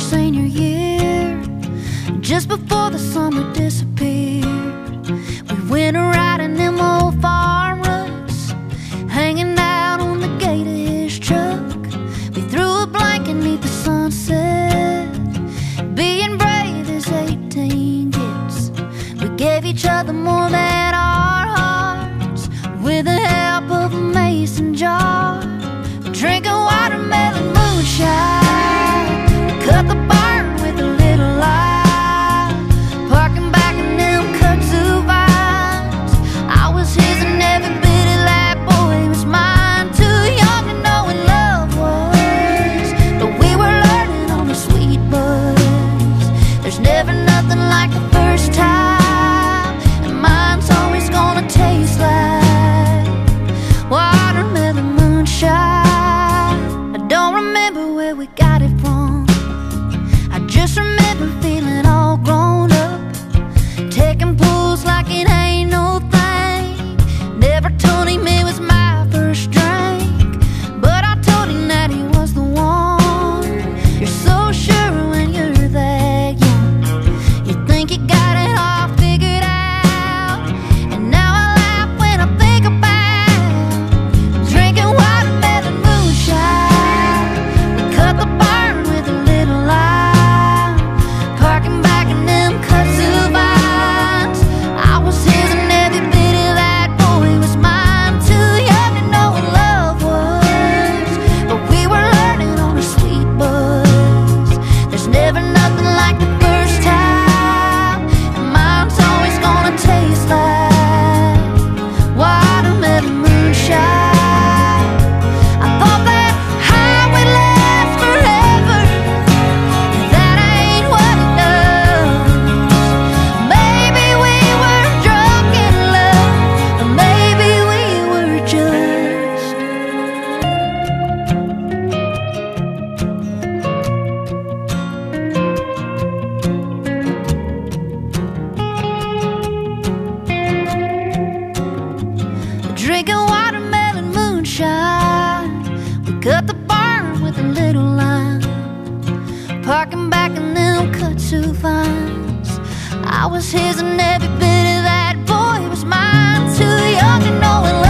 senior year, just before the summer disappeared. We went a riding them old farm ruts, hanging out on the gate of his truck. We threw a blanket neath the sunset, being brave as 18 gets. We gave each other more than our hearts, with the help of a mason jar. Drinking watermelon moonshine, cut the barn with a little light, parking back in them kudzu vines. I was his and every bit of that boy was mine. Too young to know what love was, but we were learning on the sweet buzz. There's never nothing like the first time, and mine's always gonna taste like watermelon moonshine. Don't remember where we got it from, I just remember feeling all grown up, taking pulls like it ain't no thing. Never told him it was my first drink, but I told him that he was the one. You're so sure when you're that young, you think you got it all figured out. And now I laugh when I think about drinking watermelon moonshine. Cut the barn with a little light, parking back in them kudzu vines. I was his and every bit of that boy was mine. Too young to know what love was, but we were learning on a sweet buzz. There's never nothing like the first time, and mine's always gonna taste like watermelon moonshine. I thought that high would last forever, that ain't what it does. Maybe we were drunk in love, or maybe we were just drinking watermelon moonshine. We cut the barn with a little line, parking back in them kudzu vines. I was his and every bit of that boy was mine. Too young to know what